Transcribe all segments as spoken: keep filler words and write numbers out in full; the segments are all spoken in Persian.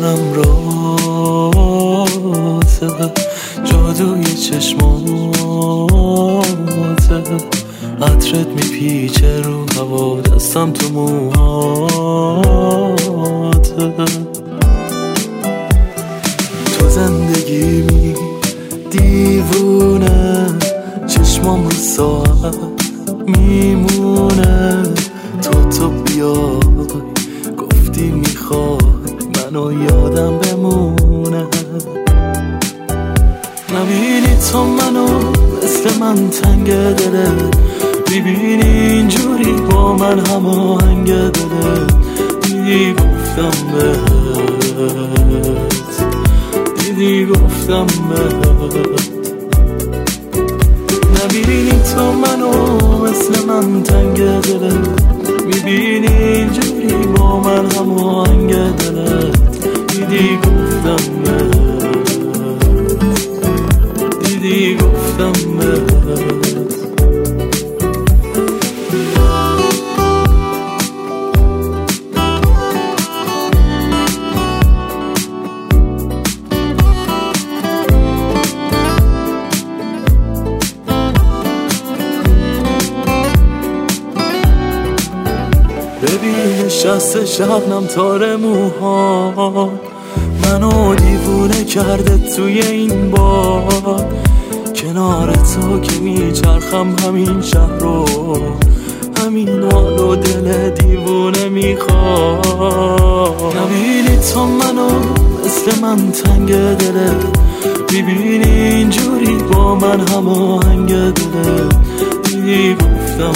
میدونم راته، جادوی چشماته، عطرت میپیچه رو هوا، دستم تو موهاته. تو زندگیمی دیوونه، چشمام رو ساعت میمونه. تو تو بیای گفتی میخوای منو یادم بمونه. نبینی تو منو مثل من تنگ دله، میبینی اینجوری با من هماهنگ دله. دیدی گفتم بهت، دیدی گفتم بهت. نبینی تو منو مثل من تنگ دله، میبینی اینجوری با من هماهنگ دله. دیدی گفتم بهت، دیدی گفتم بهت. ببین نشسته شبنم تار موها، منو دیوونه کرده توی این بار. کنار تو که میچرخم همین شهر رو، همین حال و دل دیوونه میخواد. نبینی تو منو مثل من تنگ دله، میبینی اینجوری با من هماهنگ دله. دیدی گفتم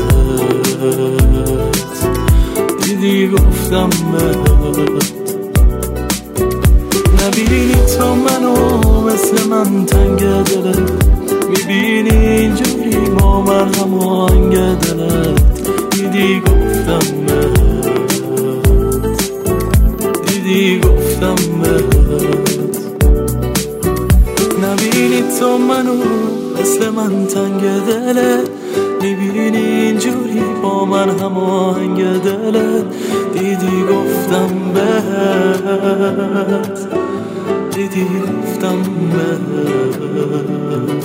بهت، دیدی گفتم بهت. نبینی تو منو مثل من تنگ دله، میبینی اینجوری با من هماهنگ دله. دیدی گفتم بهت، دیدی گفتم بهت. نبینی تو منو مثل من تنگ دله، میبینی اینجوری با من هماهنگ دله. دیدی گفتم بهت، دیدی گفتم بهت.